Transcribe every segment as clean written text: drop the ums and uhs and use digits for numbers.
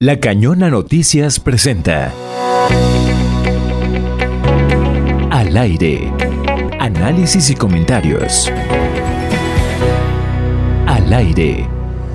La Cañona Noticias presenta Al aire. Análisis y comentarios. Al aire.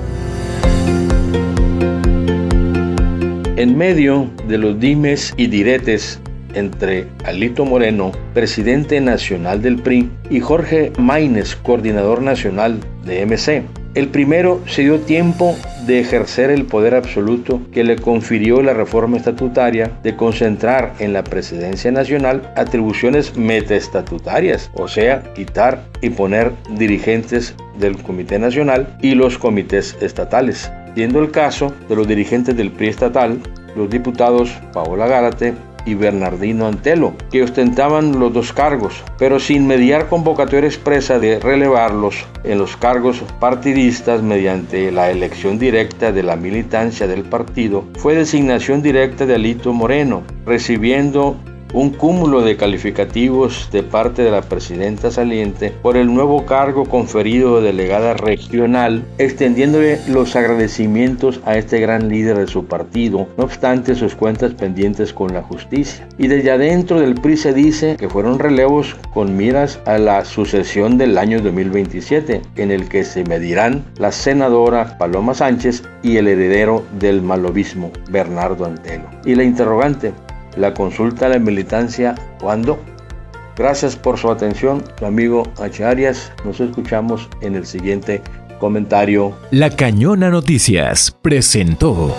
En medio de los dimes y diretes entre Alito Moreno, presidente nacional del PRI, y Jorge Maínez, coordinador nacional de MC, el primero se dio tiempo de ejercer el poder absoluto que le confirió la reforma estatutaria de concentrar en la presidencia nacional atribuciones metaestatutarias, o sea, quitar y poner dirigentes del Comité Nacional y los comités estatales, siendo el caso de los dirigentes del PRI estatal, los diputados Paola Gárate y Bernardino Antelo, que ostentaban los dos cargos, pero sin mediar convocatoria expresa de relevarlos en los cargos partidistas mediante la elección directa de la militancia del partido. Fue designación directa de Alito Moreno, recibiendo un cúmulo de calificativos de parte de la presidenta saliente por el nuevo cargo conferido de delegada regional, extendiéndole los agradecimientos a este gran líder de su partido, no obstante sus cuentas pendientes con la justicia. Y desde adentro del PRI se dice que fueron relevos con miras a la sucesión del año 2027, en el que se medirán la senadora Paloma Sánchez y el heredero del malovismo, Bernardo Antelo. Y la interrogante: la consulta a la militancia, ¿cuándo? Gracias por su atención, su amigo H. Arias. Nos escuchamos en el siguiente comentario. La Cañona Noticias presentó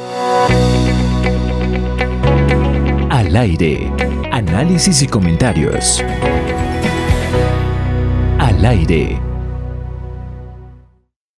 Al aire. Análisis y comentarios. Al aire.